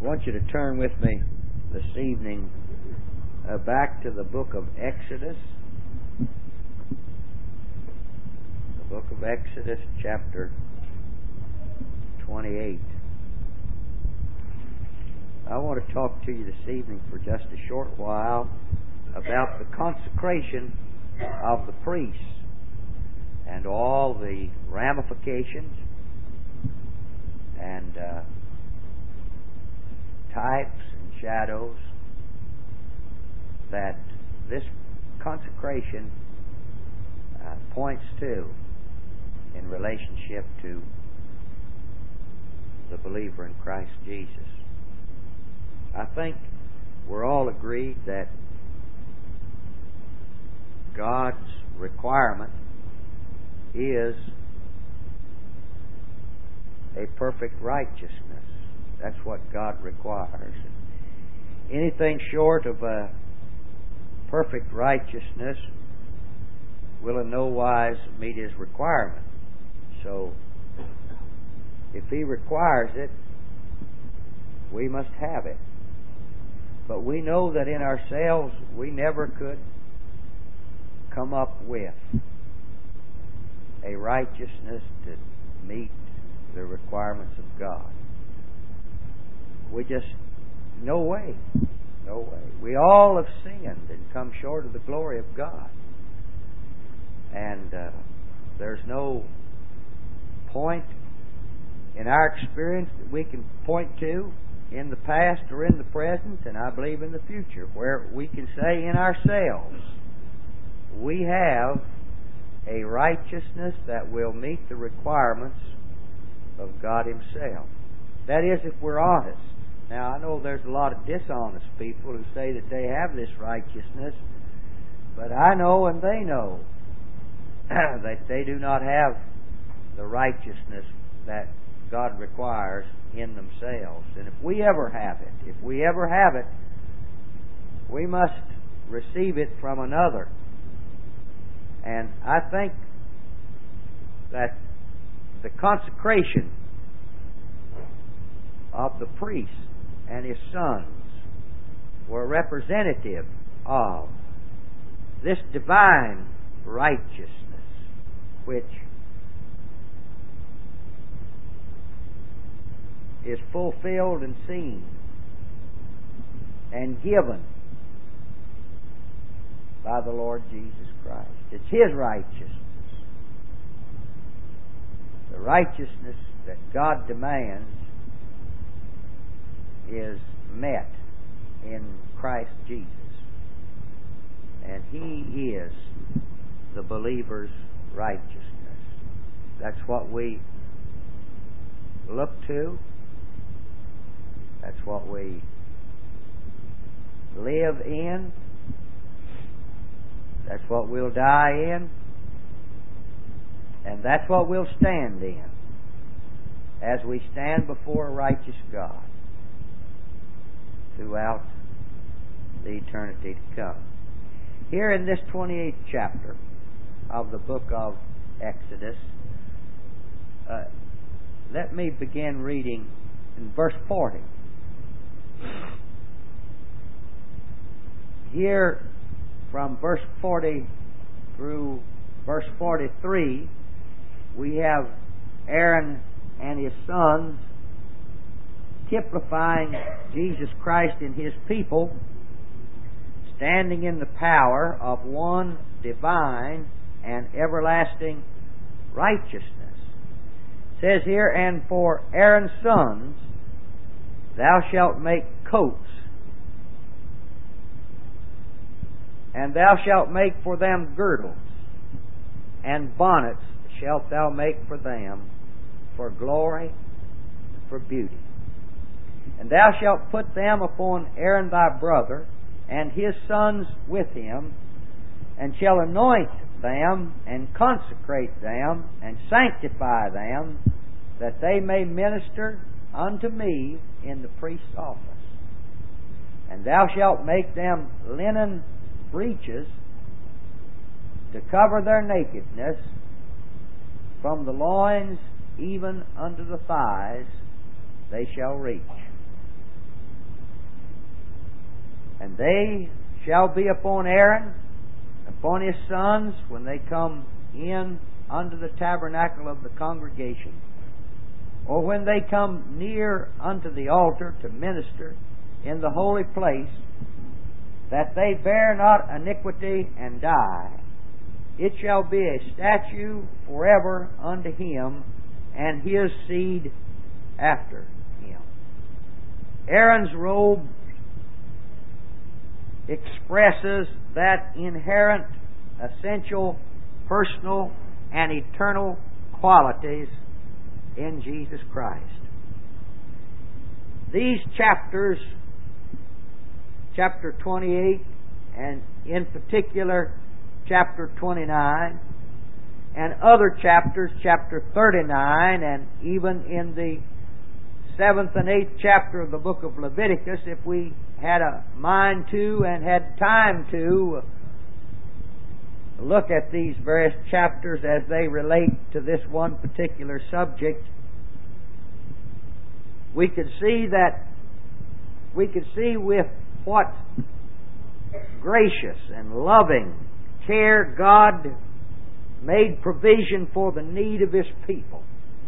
I want you to turn with me this evening back to the book of Exodus. The book of Exodus, chapter 28. I want to talk to you this evening for just a short while about the consecration of the priests and all the ramifications and types and shadows that this consecration points to in relationship to the believer in Christ Jesus. I think we're all agreed that God's requirement is a perfect righteousness. That's what God requires. Anything short of a perfect righteousness will in no wise meet His requirement. So, if He requires it, we must have it. But we know that in ourselves we never could come up with a righteousness to meet the requirements of God. We just, no way. No way. We all have sinned and come short of the glory of God. And there's no point in our experience that we can point to in the past or in the present, and I believe in the future, where we can say in ourselves, we have a righteousness that will meet the requirements of God Himself. That is, if we're honest. Now, I know there's a lot of dishonest people who say that they have this righteousness, but I know and they know that they do not have the righteousness that God requires in themselves. And if we ever have it, we must receive it from another. And I think that the consecration of the priest and his sons were representative of this divine righteousness which is fulfilled and seen and given by the Lord Jesus Christ. It's His righteousness. The righteousness that God demands is met in Christ Jesus. And He is the believer's righteousness. That's what we look to. That's what we live in. That's what we'll die in. And that's what we'll stand in as we stand before a righteous God throughout the eternity to come. Here in this 28th chapter of the book of Exodus, let me begin reading in verse 40. Here, from verse 40 through verse 43, we have Aaron and his sons typifying Jesus Christ and His people, standing in the power of one divine and everlasting righteousness. It says here, and for Aaron's sons thou shalt make coats, and thou shalt make for them girdles, and bonnets shalt thou make for them, for glory and for beauty. And thou shalt put them upon Aaron thy brother, and his sons with him, and shall anoint them, and consecrate them, and sanctify them, that they may minister unto me in the priest's office. And thou shalt make them linen breeches to cover their nakedness, from the loins even unto the thighs they shall reach. And they shall be upon Aaron, upon his sons, when they come in unto the tabernacle of the congregation, or when they come near unto the altar to minister in the holy place, that they bear not iniquity and die. It shall be a statute forever unto him and his seed after him. Aaron's robe expresses that inherent, essential, personal, and eternal qualities in Jesus Christ. These chapters, chapter 28, and in particular chapter 29, and other chapters, chapter 39, and even in the 7th and 8th chapter of the book of Leviticus, if we had a mind to and had time to look at these various chapters as they relate to this one particular subject, we could see with what gracious and loving care God made provision for the need of His people.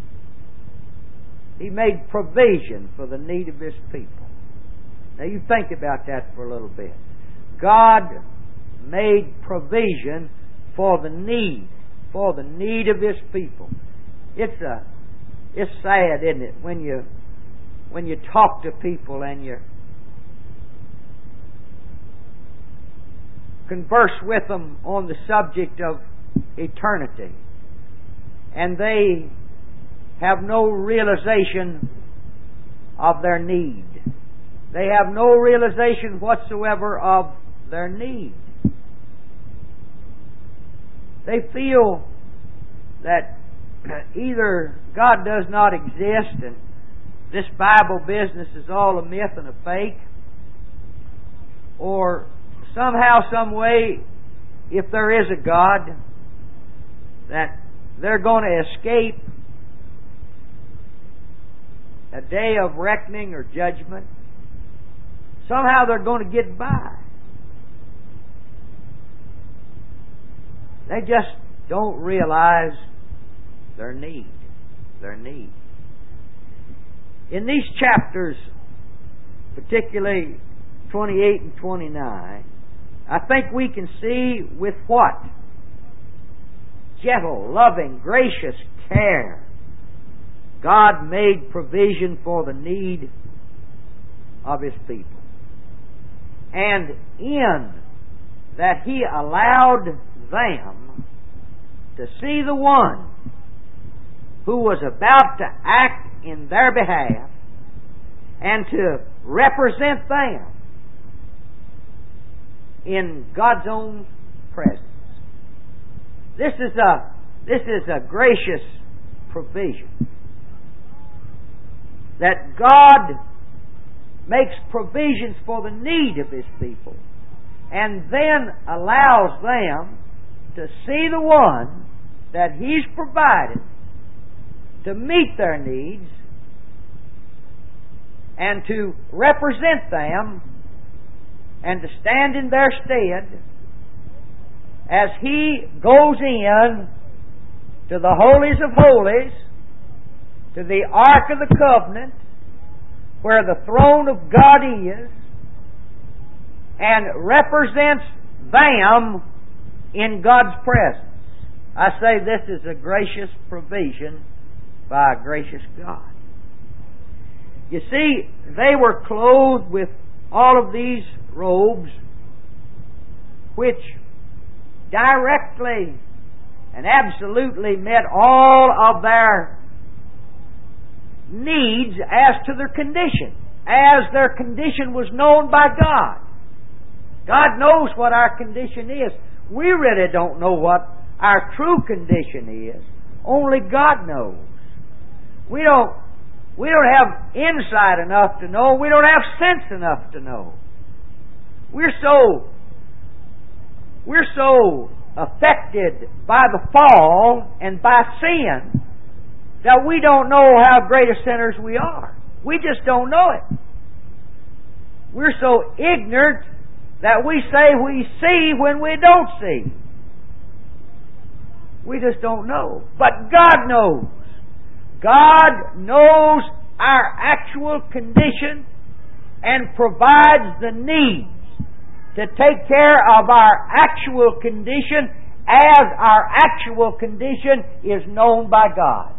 He made provision for the need of His people. Now you think about that for a little bit. God made provision for the need of His people. It's sad, isn't it, when you talk to people and you converse with them on the subject of eternity, and they have no realization of their need. They have no realization whatsoever of their need. They feel that either God does not exist and this Bible business is all a myth and a fake, or somehow, some way, if there is a God, that they're going to escape a day of reckoning or judgment. Somehow they're going to get by. They just don't realize their need. Their need. In these chapters, particularly 28 and 29, I think we can see with what gentle, loving, gracious care God made provision for the need of His people. And in that He allowed them to see the one who was about to act in their behalf and to represent them in God's own presence. This is a gracious provision. That God makes provisions for the need of His people and then allows them to see the one that He's provided to meet their needs and to represent them and to stand in their stead as He goes in to the holies of holies, to the Ark of the Covenant, where the throne of God is, and represents them in God's presence. I say this is a gracious provision by a gracious God. You see, they were clothed with all of these robes which directly and absolutely met all of their needs as to their condition, as their condition was known by God. God knows what our condition is. We really don't know what our true condition is. Only God knows. We don't have insight enough to know. We don't have sense enough to know. We're so affected by the fall and by sin that we don't know how great a sinners we are. We just don't know it. We're so ignorant that we say we see when we don't see. We just don't know. But God knows. God knows our actual condition and provides the needs to take care of our actual condition as our actual condition is known by God.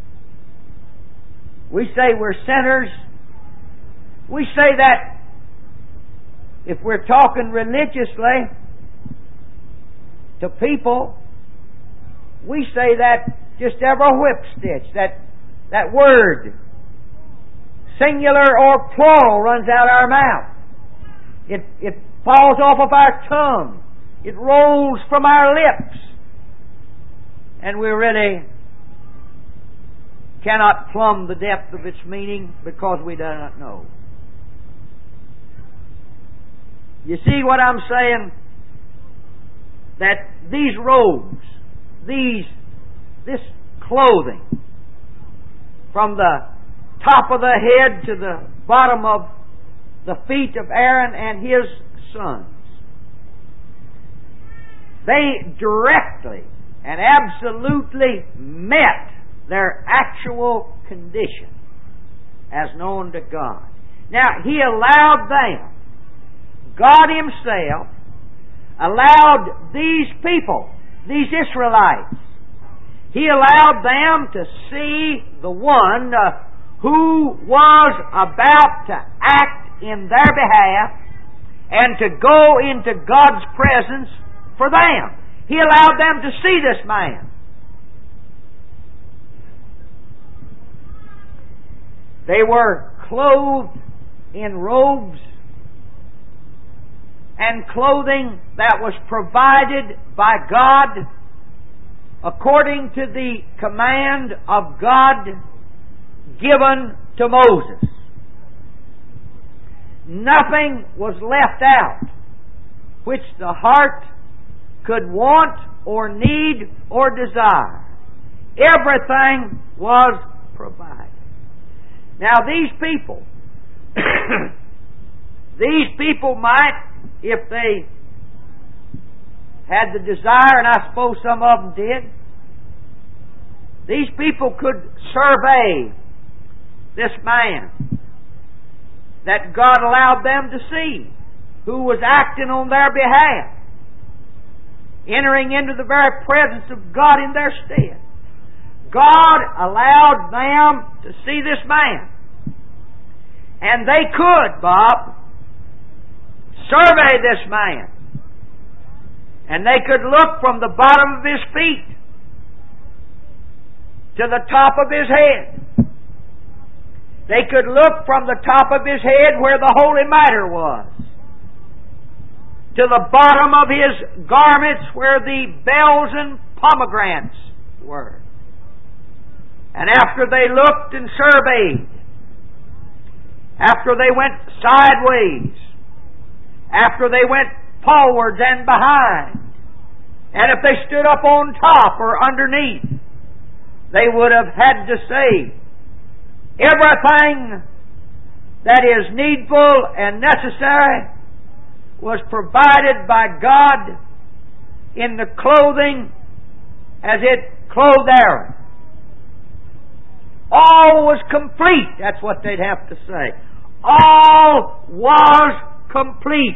We say we're sinners. We say that if we're talking religiously to people, we say that just every whip stitch, that word, singular or plural, runs out our mouth. It falls off of our tongue. It rolls from our lips. And we really cannot plumb the depth of its meaning because we do not know. You see what I'm saying? That these robes, this clothing, from the top of the head to the bottom of the feet of Aaron and his sons, they directly and absolutely met their actual condition as known to God. Now, He allowed them, God Himself allowed these people, these Israelites, He allowed them to see the one who was about to act in their behalf and to go into God's presence for them. He allowed them to see this man. They were clothed in robes and clothing that was provided by God according to the command of God given to Moses. Nothing was left out which the heart could want or need or desire. Everything was provided. Now these people, might, if they had the desire, and I suppose some of them did, these people could survey this man that God allowed them to see, who was acting on their behalf, entering into the very presence of God in their stead. God allowed them to see this man. And they could, Bob, survey this man. And they could look from the bottom of his feet to the top of his head. They could look from the top of his head where the holy matter was to the bottom of his garments where the bells and pomegranates were. And after they looked and surveyed, after they went sideways, after they went forwards and behind, and if they stood up on top or underneath, they would have had to say, everything that is needful and necessary was provided by God in the clothing as it clothed Aaron. All was complete. That's what they'd have to say. All was complete.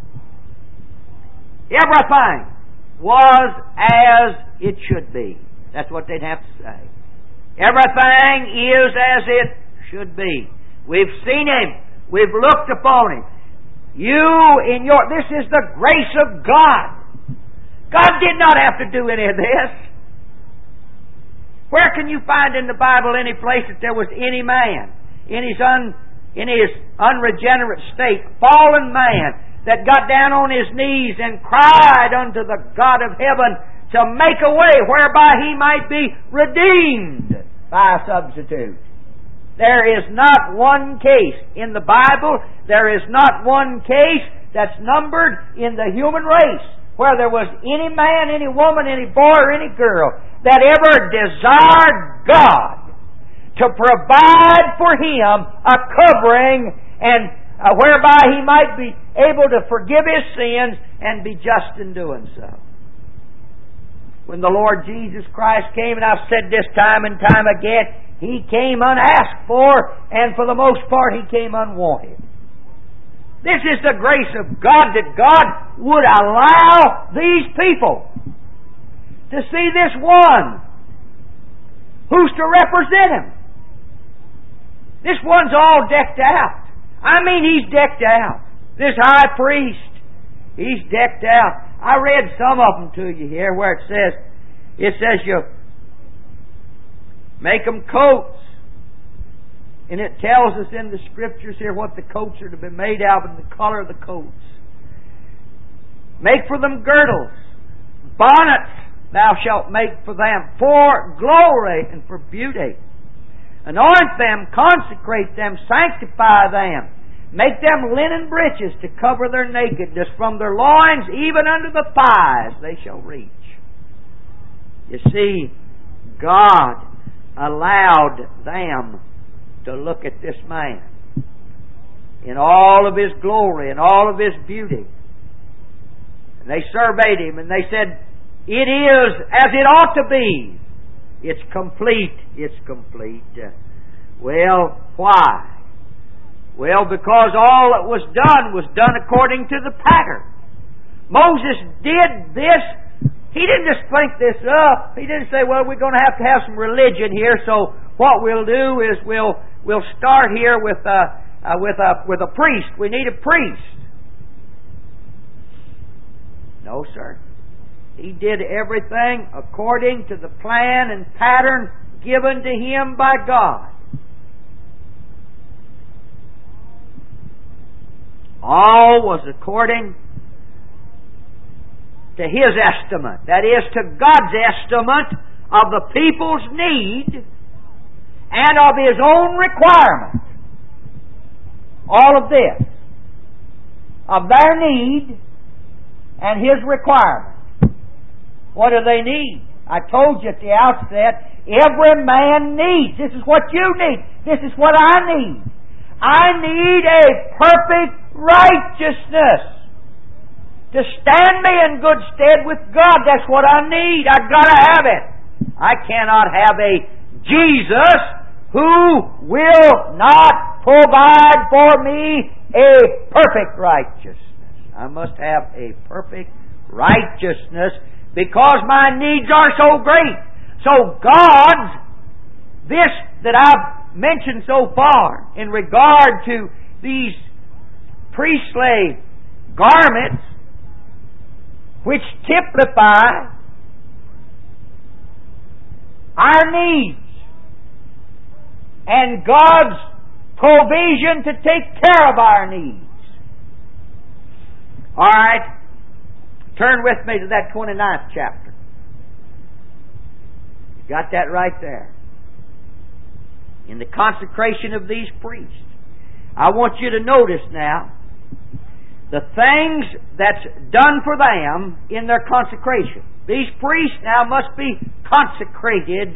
Everything was as it should be. That's what they'd have to say. Everything is as it should be. We've seen Him. We've looked upon Him. This is the grace of God. God did not have to do any of this. Where can you find in the Bible any place that there was any man in his unregenerate state, fallen man, that got down on his knees and cried unto the God of heaven to make a way whereby he might be redeemed by a substitute? There is not one case in the Bible, there is not one case that's numbered in the human race where there was any man, any woman, any boy, or any girl that ever desired God to provide for him a covering and whereby He might be able to forgive his sins and be just in doing so. When the Lord Jesus Christ came, and I've said this time and time again, He came unasked for, and for the most part He came unwanted. This is the grace of God, that God would allow these people to see this one who's to represent Him. This one's all decked out. I mean, he's decked out. This high priest, he's decked out. I read some of them to you here where it says you make them coats. And it tells us in the Scriptures here what the coats are to be made out of and the color of the coats. Make for them girdles. Bonnets thou shalt make for them for glory and for beauty. Anoint them, consecrate them, sanctify them. Make them linen breeches to cover their nakedness. From their loins even unto the thighs they shall reach. You see, God allowed them to look at this man in all of his glory and all of his beauty. And they surveyed him and they said, it is as it ought to be. It's complete. It's complete. Well, why? Well, because all that was done according to the pattern. Moses did this. He didn't just think this up. He didn't say, well, we're going to have some religion here, so what we'll do is we'll start here with a priest. We need a priest. No, sir. He did everything according to the plan and pattern given to him by God. All was according to His estimate. That is, to God's estimate of the people's need and of His own requirement. All of this. Of their need and His requirement. What do they need? I told you at the outset, every man needs. This is what you need. This is what I need. I need a perfect righteousness to stand me in good stead with God. That's what I need. I've got to have it. I cannot have a Jesus who will not provide for me a perfect righteousness. I must have a perfect righteousness because my needs are so great. So God's, this that I've mentioned so far in regard to these priestly garments, which typify our needs and God's provision to take care of our needs. All right, turn with me to that 29th chapter. You got that right there. In the consecration of these priests. I want you to notice now the things that's done for them in their consecration. These priests now must be consecrated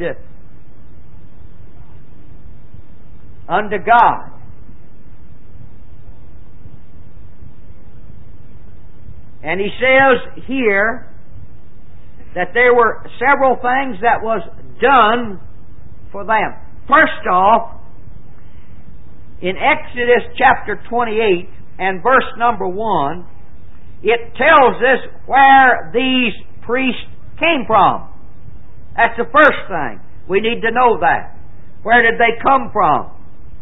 unto God. And he says here that there were several things that was done for them. First off, in Exodus chapter 28 and verse number 1, it tells us where these priests came from. That's the first thing. We need to know that. Where did they come from?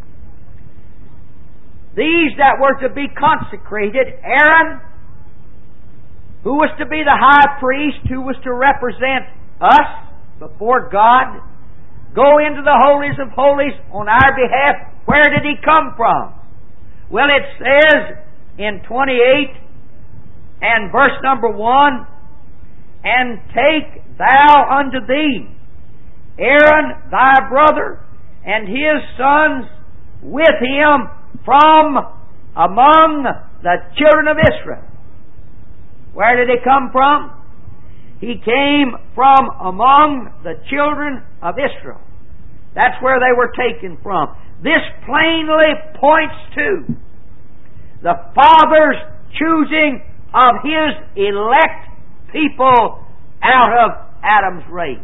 These that were to be consecrated, Aaron, who was to be the high priest, who was to represent us before God, go into the holies of holies on our behalf. Where did he come from? Well, it says in 28 and verse number 1, and take thou unto thee Aaron thy brother and his sons with him from among the children of Israel. Where did he come from? He came from among the children of Israel. That's where they were taken from. This plainly points to The Father's choosing of His elect people out of Adam's race.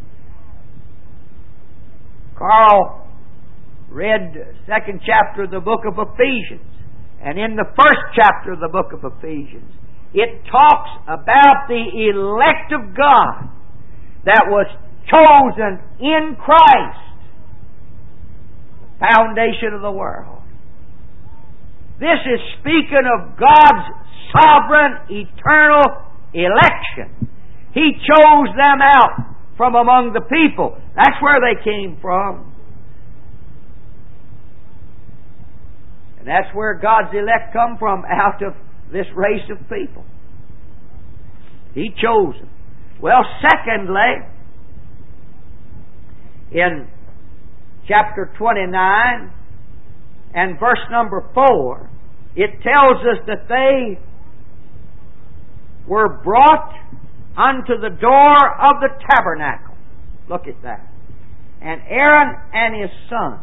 Carl read the 2nd chapter of the book of Ephesians. And in the 1st chapter of the book of Ephesians, it talks about the elect of God that was chosen in Christ, the foundation of the world. This is speaking of God's sovereign, eternal election. He chose them out from among the people. That's where they came from. And that's where God's elect come from, out of this race of people. He chose them. Well, secondly, in chapter 29 and verse number 4, it tells us that they were brought unto the door of the tabernacle. Look at that. And Aaron and his sons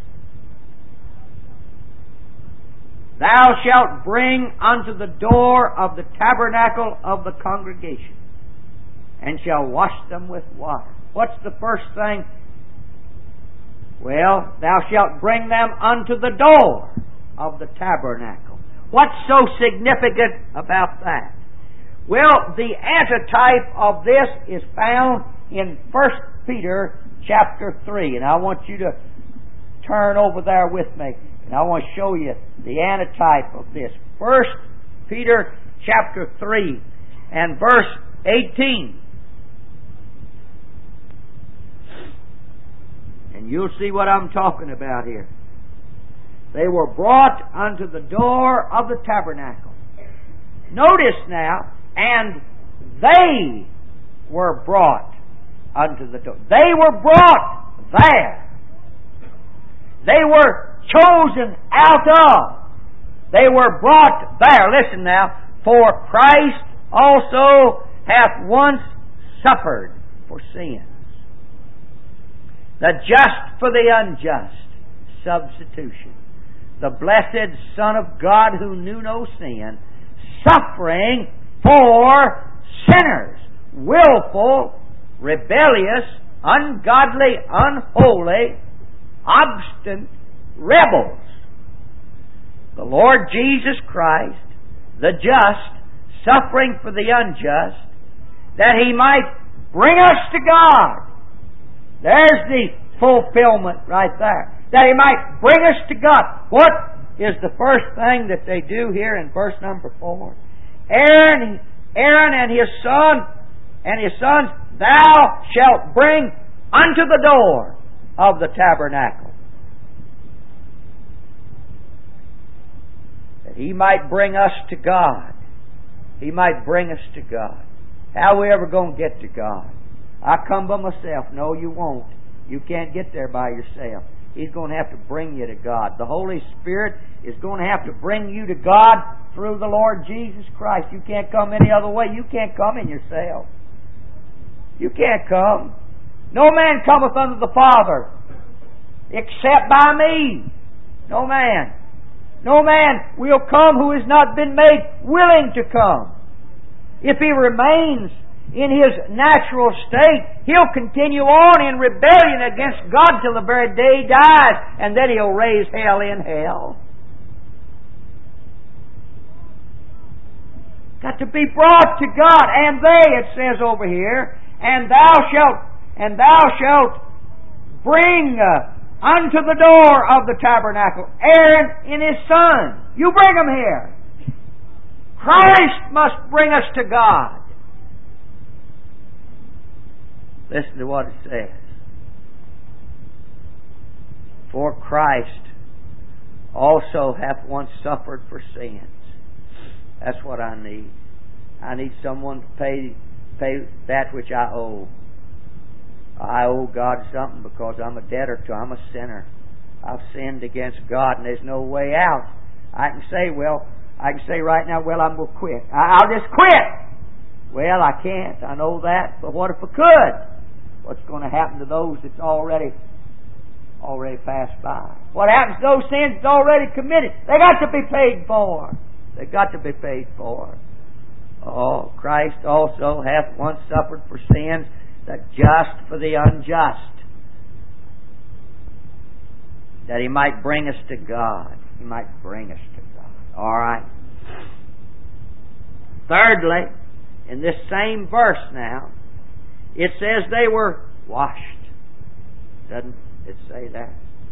thou shalt bring unto the door of the tabernacle of the congregation, and shall wash them with water. What's the first thing? Well, thou shalt bring them unto the door of the tabernacle. What's so significant about that? Well, the antitype of this is found in 1 Peter chapter 3. And I want you to turn over there with me. And I want to show you the antitype of this. 1 Peter chapter 3 and verse 18. And you'll see what I'm talking about here. They were brought unto the door of the tabernacle. Notice now, and they were brought unto the door. They were brought there. They were chosen out of. They were brought there. Listen now. For Christ also hath once suffered for sins, the just for the unjust, substitution. The blessed Son of God, who knew no sin, suffering for sinners, willful, rebellious, ungodly, unholy, obstinate rebels. The Lord Jesus Christ, the just, suffering for the unjust, that He might bring us to God. There's the fulfillment right there. That He might bring us to God. What is the first thing that they do here in verse number 4? Aaron and his sons, thou shalt bring unto the door of the tabernacle, that He might bring us to God. He might bring us to God. How are we ever going to get to God? I come by myself. No, you won't. You can't get there by yourself. He's going to have to bring you to God. The Holy Spirit is going to have to bring you to God through the Lord Jesus Christ. You can't come any other way. You can't come in yourself. You can't come. No man cometh unto the Father except by me. No man. No man will come who has not been made willing to come. If he remains in his natural state, he'll continue on in rebellion against God till the very day he dies, and then he'll raise hell in hell. Got to be brought to God. And they, it says over here, and thou shalt bring unto the door of the tabernacle Aaron and his son. You bring them here. Christ must bring us to God. Listen to what it says. For Christ also hath once suffered for sins. That's what I need. I need someone to pay that which I owe. I owe God something because I'm a debtor to Him. I'm a sinner. I've sinned against God and there's no way out. I can say right now, I'm going to quit. I'll just quit. Well, I can't. I know that. But what if I could? What's going to happen to those that's already already passed by. What happens to those sins that's already committed? They got to be paid for. They got to be paid for. Oh, Christ also hath once suffered for sins, the just for the unjust, that He might bring us to God. He might bring us to God. All right. Thirdly, in this same verse now, it says they were washed. Doesn't it say that?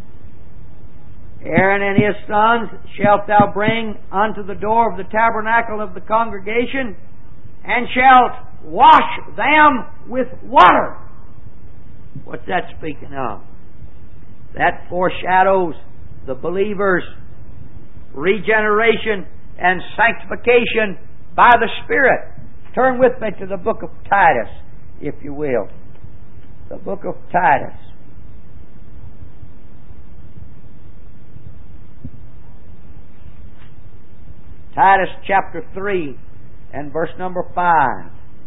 Aaron and his sons shalt thou bring unto the door of the tabernacle of the congregation, and shalt wash them with water. What's that speaking of? That foreshadows the believer's regeneration and sanctification by the Spirit. Turn with me to the book of Titus, if you will. The book of Titus. Titus chapter 3 and verse number 5.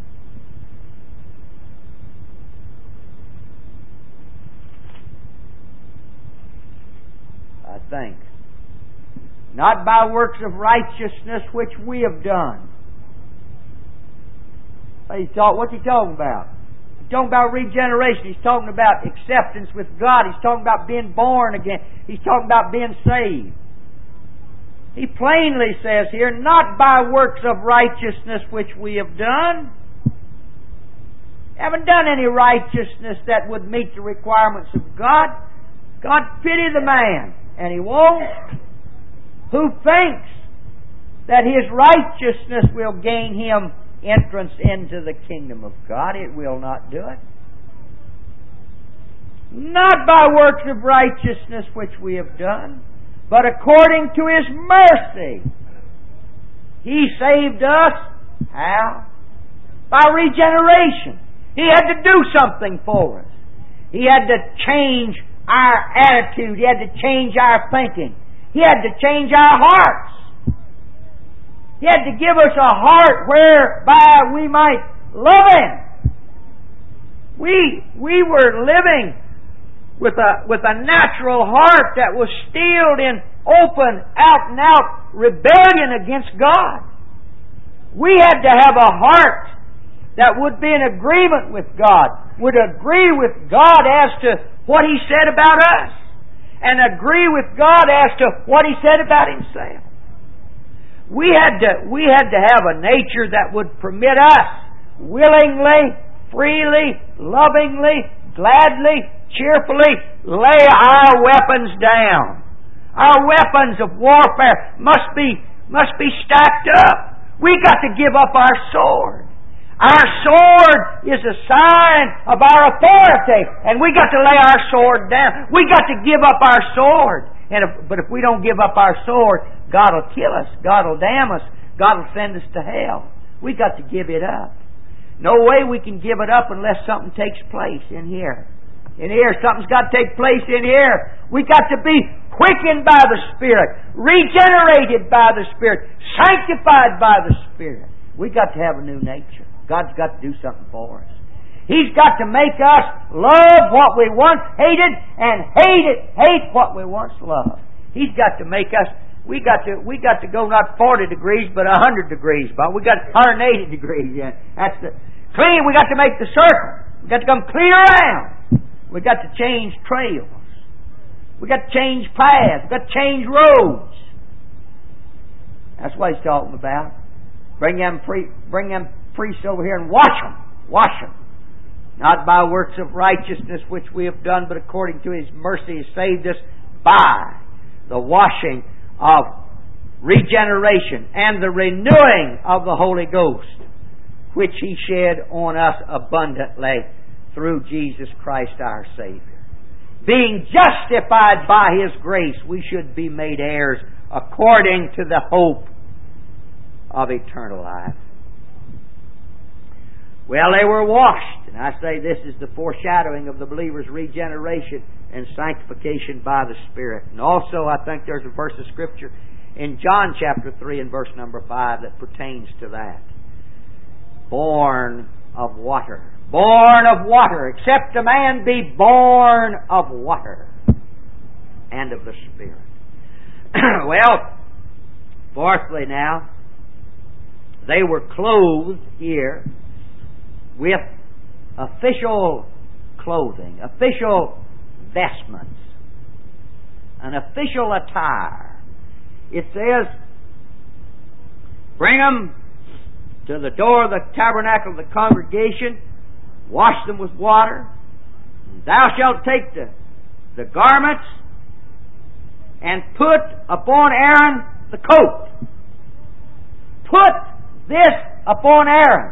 I think. Not by works of righteousness which we have done. What's he talking about? He's talking about regeneration. He's talking about acceptance with God. He's talking about being born again. He's talking about being saved. He plainly says here, not by works of righteousness which we have done. Haven't done any righteousness that would meet the requirements of God. God pity the man, and He won't. Who thinks that his righteousness will gain him entrance into the kingdom of God? It will not do it. Not by works of righteousness which we have done, but according to His mercy. He saved us. How? By regeneration. He had to do something for us. He had to change our attitude. He had to change our thinking. He had to change our hearts. He had to give us a heart whereby we might love Him. We were living with a natural heart that was steeled in open, out and out rebellion against God. We had to have a heart that would be in agreement with God, would agree with God as to what He said about us, and agree with God as to what He said about Himself. We had to have a nature that would permit us willingly, freely, lovingly, gladly, cheerfully lay our weapons down. Our weapons of warfare must be stacked up. We got to give up our sword. Our sword is a sign of our authority, and we got to lay our sword down. We got to give up our sword. But if we don't give up our sword, God will kill us. God will damn us. God will send us to hell. We got to give it up. No way we can give it up unless something takes place in here. In here, something's got to take place in here. We got to be quickened by the Spirit, regenerated by the Spirit, sanctified by the Spirit. We got to have a new nature. God's got to do something for us. He's got to make us love what we once hated and hate what we once loved. He's got to make us. We got to go not 40 degrees but 100 degrees. But we got 180 degrees. Yeah, that's the clean. We got to make the circle. We got to come clean around. We got to change trails. We got to change paths. We got to change roads. That's what He's talking about. Bring them priests over here and wash them. Wash them. Not by works of righteousness which we have done, but according to His mercy He saved us by the washing of regeneration and the renewing of the Holy Ghost, which He shed on us abundantly through Jesus Christ our Savior. Being justified by His grace, we should be made heirs according to the hope of eternal life. Well, they were washed. And I say this is the foreshadowing of the believer's regeneration and sanctification by the Spirit. And also, I think there's a verse of Scripture in John chapter 3 and verse number 5 that pertains to that. Born of water. Born of water. Except a man be born of water, and of the Spirit. Well, fourthly now, they were clothed here with official clothing, official vestments, an official attire. It says, bring them to the door of the tabernacle of the congregation, wash them with water. Thou shalt take the garments and put upon Aaron the coat. Put this upon Aaron.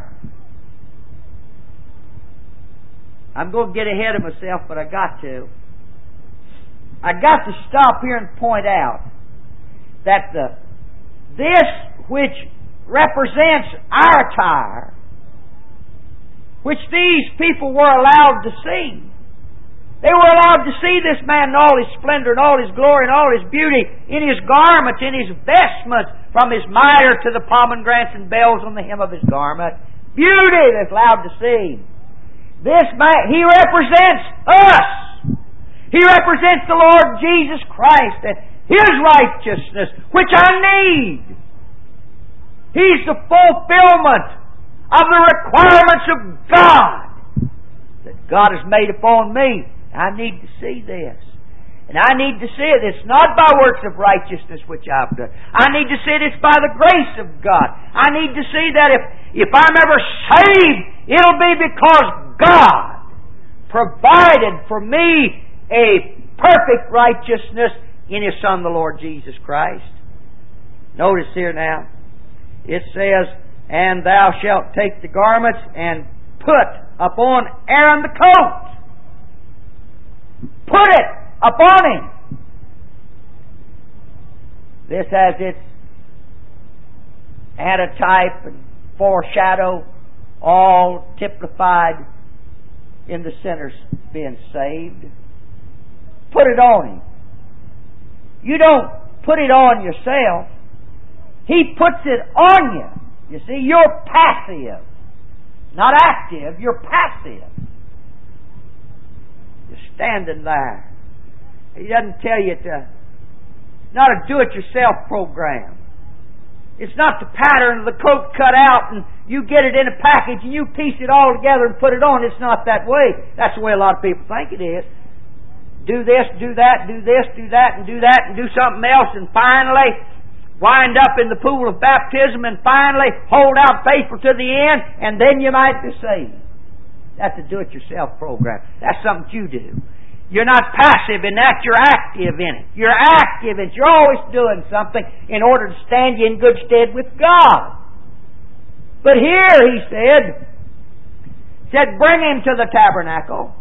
I'm going to get ahead of myself, but I got to. I got to stop here and point out that this which represents our attire, which these people were allowed to see. They were allowed to see this man in all his splendor and all his glory and all his beauty, in his garments, in his vestments, from his mitre to the pomegranates and bells on the hem of his garment. Beauty that's allowed to see. This man, he represents us. He represents the Lord Jesus Christ and His righteousness, which I need. He's the fulfillment of the requirements of God that God has made upon me. I need to see this. And I need to see it. It's not by works of righteousness which I've done. I need to see it. It's by the grace of God. I need to see that if I'm ever saved, it'll be because God provided for me a perfect righteousness in His Son, the Lord Jesus Christ. Notice here now, it says, and thou shalt take the garments and put upon Aaron the coat. Put it upon him. This has its antitype and foreshadow, all typified in the sinner's being saved. Put it on him. You don't put it on yourself. He puts it on you. You see, you're passive. Not active, you're passive. You're standing there. He doesn't tell you not a do-it-yourself program. It's not the pattern of the coat cut out and you get it in a package and you piece it all together and put it on. It's not that way. That's the way a lot of people think it is. Do this, do that, do this, do that, and do that, and do something else, and finally wind up in the pool of baptism, and finally hold out faithful to the end, and then you might be saved. That's a do-it-yourself program. That's something you do. You're not passive in that, you're active in it. You're active in it. You're always doing something in order to stand you in good stead with God. But here he said, bring him to the tabernacle.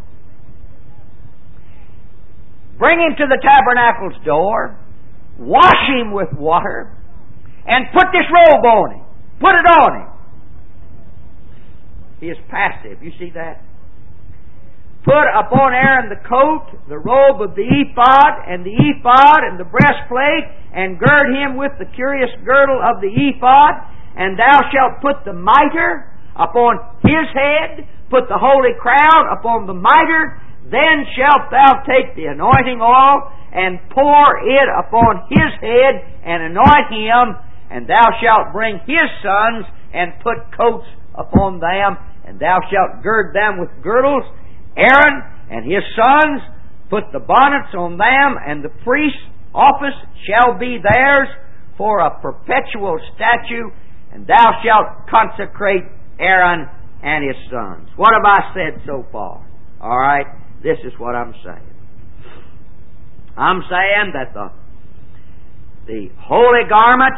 Bring him to the tabernacle's door. Wash him with water. And put this robe on him. Put it on him. He is passive. You see that? Put upon Aaron the coat, the robe of the ephod, and the breastplate, and gird him with the curious girdle of the ephod, and thou shalt put the mitre upon his head, put the holy crown upon the mitre, then shalt thou take the anointing oil, and pour it upon his head, and anoint him, and thou shalt bring his sons, and put coats upon them, and thou shalt gird them with girdles. Aaron and his sons put the bonnets on them, and the priest's office shall be theirs for a perpetual statute, and thou shalt consecrate Aaron and his sons. What have I said so far? All right, this is what I'm saying. I'm saying that the holy garments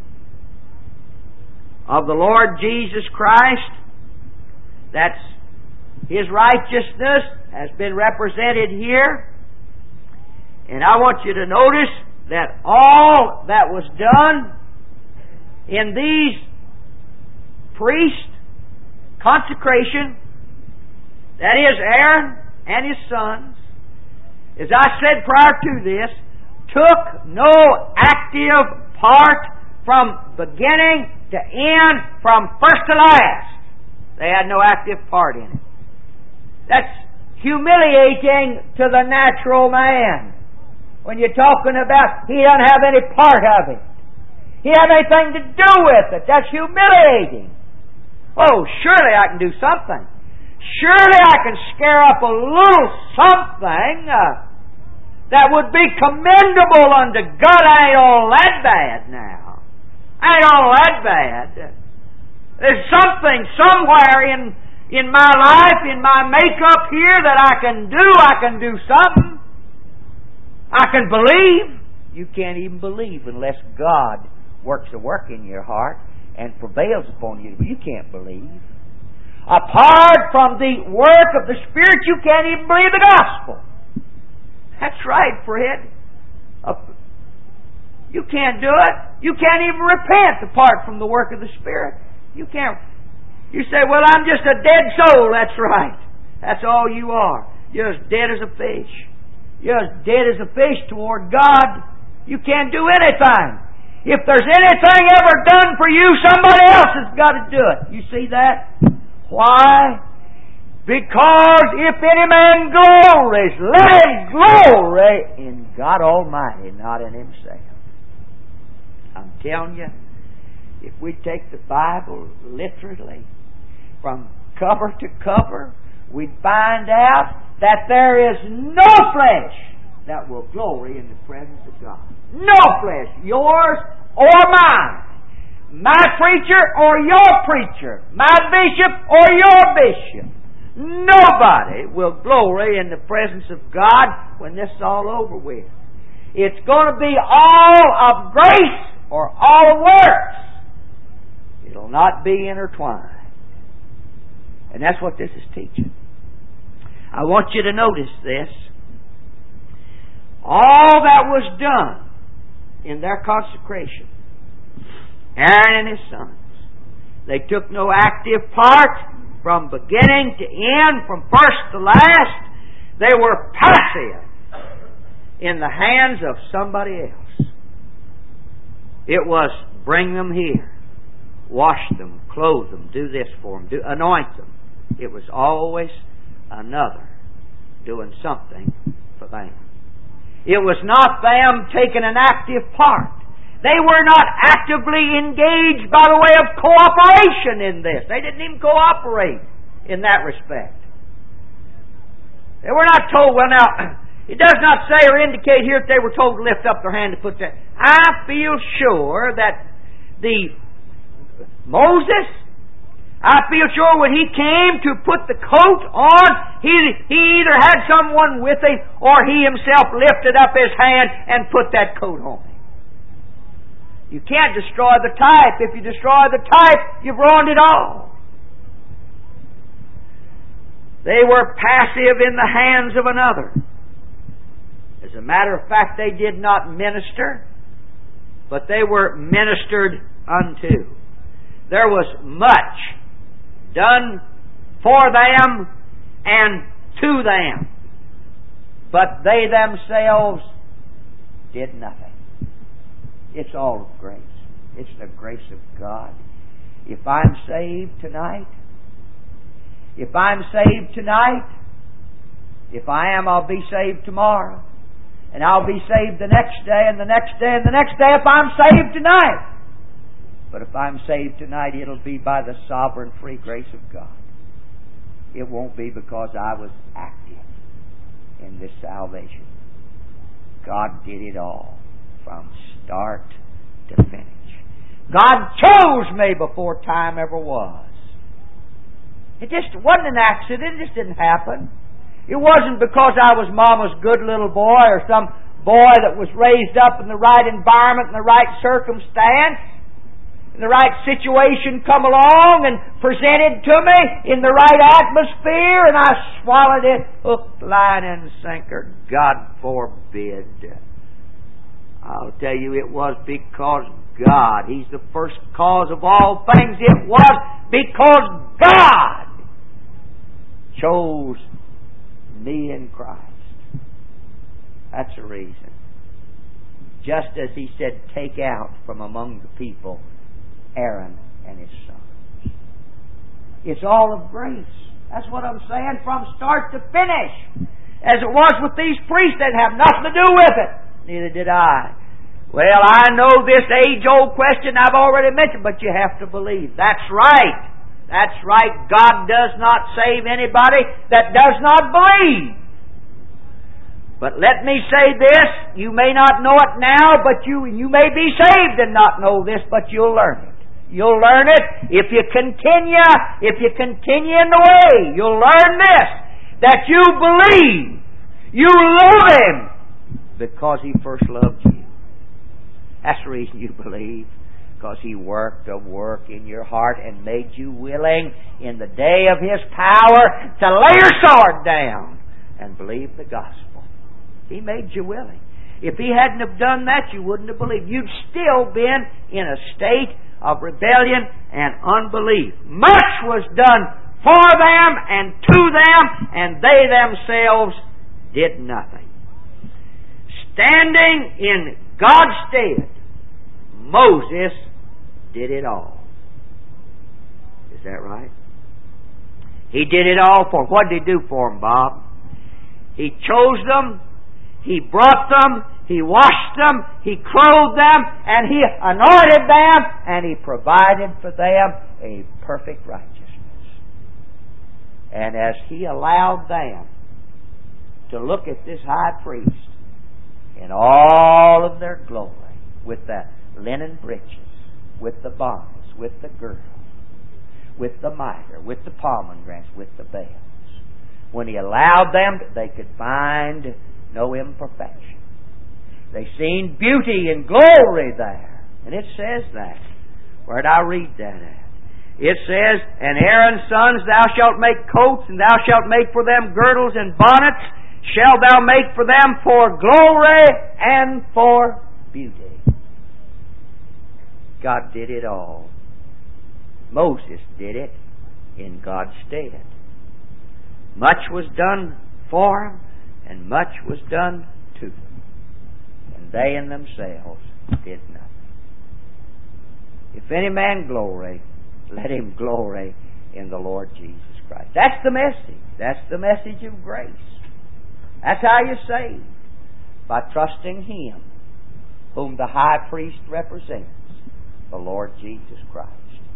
of the Lord Jesus Christ, that's His righteousness, has been represented here. And I want you to notice that all that was done in these priests' consecration, that is Aaron and his sons, as I said prior to this, took no active part from beginning to end, from first to last. They had no active part in it. That's humiliating to the natural man. when you're talking about He doesn't have any part of it. He doesn't have anything to do with it. That's humiliating. Oh, surely I can do something. Surely I can scare up a little something that would be commendable unto God. I ain't all that bad now. I ain't all that bad. There's something somewhere in my life, in my makeup here that I can do. I can do something. I can believe. You can't even believe unless God works a work in your heart and prevails upon you. You can't believe. Apart from the work of the Spirit, you can't even believe the gospel. That's right, Fred. You can't do it. You can't even repent apart from the work of the Spirit. You can't. You say, well, I'm just a dead soul. That's right. That's all you are. You're as dead as a fish. You're as dead as a fish toward God. You can't do anything. If there's anything ever done for you, somebody else has got to do it. You see that? Why? Because if any man glories, let him glory in God Almighty, not in himself. I'm telling you, if we take the Bible literally, from cover to cover, we'd find out that there is no flesh that will glory in the presence of God. No flesh, yours or mine. My preacher or your preacher. My bishop or your bishop. Nobody will glory in the presence of God when this is all over with. It's going to be all of grace or all of works. It'll not be intertwined. And that's what this is teaching. I want you to notice this. All that was done in their consecration, Aaron and his sons, they took no active part from beginning to end, from first to last. They were passive in the hands of somebody else. It was bring them here, wash them, clothe them, do this for them, anoint them. It was always another doing something for them. It was not them taking an active part. They were not actively engaged by the way of cooperation in this. They didn't even cooperate in that respect. They were not told, well now, it does not say or indicate here that they were told to lift up their hand to put that. I feel sure that Moses, I feel sure when he came to put the coat on, he either had someone with him or he himself lifted up his hand and put that coat on him. You can't destroy the type. If you destroy the type, you've ruined it all. They were passive in the hands of another. As a matter of fact, they did not minister, but they were ministered unto. There was much done for them and to them, but they themselves did nothing. It's all of grace. It's the grace of God. If I'm saved tonight, if I am, I'll be saved tomorrow. And I'll be saved the next day and the next day and the next day if I'm saved tonight. But if I'm saved tonight, it'll be by the sovereign free grace of God. It won't be because I was active in this salvation. God did it all from start to finish. God chose me before time ever was. It just wasn't an accident. It just didn't happen. It wasn't because I was Mama's good little boy or some boy that was raised up in the right environment, in the right circumstance, in the right situation come along and presented to me in the right atmosphere, and I swallowed it hook, line, and sinker. God forbid. I'll tell you, it was because God, He's the first cause of all things. It was because God chose me in Christ. That's the reason. Just as He said, take out from among the people Aaron and his sons. It's all of grace. That's what I'm saying, from start to finish. As it was with these priests, that have nothing to do with it. Neither did I. Well, I know this age-old question I've already mentioned, but you have to believe. That's right. That's right. God does not save anybody that does not believe. But let me say this, you may not know it now, but you may be saved and not know this, but you'll learn it. You'll learn it if you continue in the way. You'll learn this, that you believe. You love Him because He first loved you. That's the reason you believe. Because He worked a work in your heart and made you willing in the day of His power to lay your sword down and believe the gospel. He made you willing. If He hadn't have done that, you wouldn't have believed. You'd still been in a state of rebellion and unbelief. Much was done for them and to them, and they themselves did nothing. Standing in God's stead, Moses did it all. Is that right? He did it all for them. What did He do for them, Bob? He chose them. He brought them, He washed them, He clothed them, and He anointed them, and He provided for them a perfect righteousness. And as He allowed them to look at this high priest in all of their glory, with the linen breeches, with the bonnets, with the girdle, with the mitre, with the pomegranates, with the bells, when He allowed them, they could find no imperfection. They seen beauty and glory there. And it says that. Where did I read that at? It says, and Aaron's sons thou shalt make coats, and thou shalt make for them girdles and bonnets, shalt thou make for them for glory and for beauty. God did it all. Moses did it in God's stead. Much was done for him, and much was done to them. And they in themselves did nothing. If any man glory, let him glory in the Lord Jesus Christ. That's the message. That's the message of grace. That's how you're saved. By trusting Him, whom the high priest represents, the Lord Jesus Christ.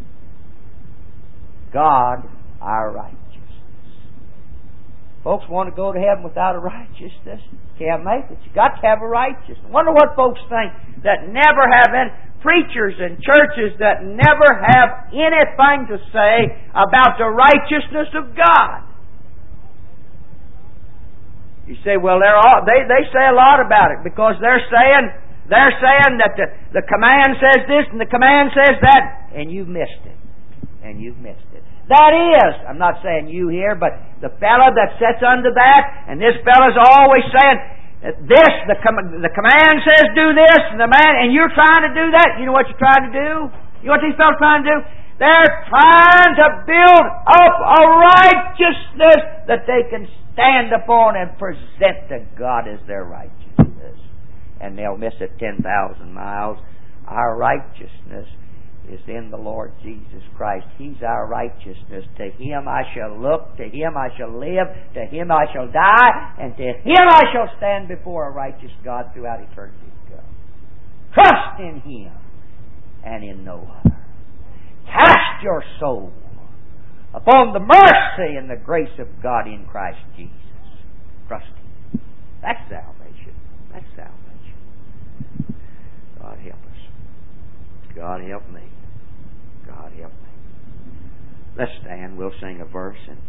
God, our righteousness. Folks want to go to heaven without a righteousness. Can't make it. You got to have a righteousness. Wonder what folks think that never have been preachers and churches that never have anything to say about the righteousness of God. You say, well, they say a lot about it because they're saying that the command says this and the command says that, and you've missed it. And you've missed it. That is, I'm not saying you here, but the fellow that sits under that, and this fellow's always saying, the command says do this, and you're trying to do that. You know what you're trying to do? You know what these fellows are trying to do? They're trying to build up a righteousness that they can stand upon and present to God as their righteousness. And they'll miss it 10,000 miles. Our righteousness is in the Lord Jesus Christ. He's our righteousness. To Him I shall look, to Him I shall live, to Him I shall die, and to Him I shall stand before a righteous God throughout eternity to come. Trust in Him and in no other. Cast your soul upon the mercy and the grace of God in Christ Jesus. Trust Him. That's salvation. That's salvation. God help us. God help me. God help me. Let's stand. We'll sing a verse.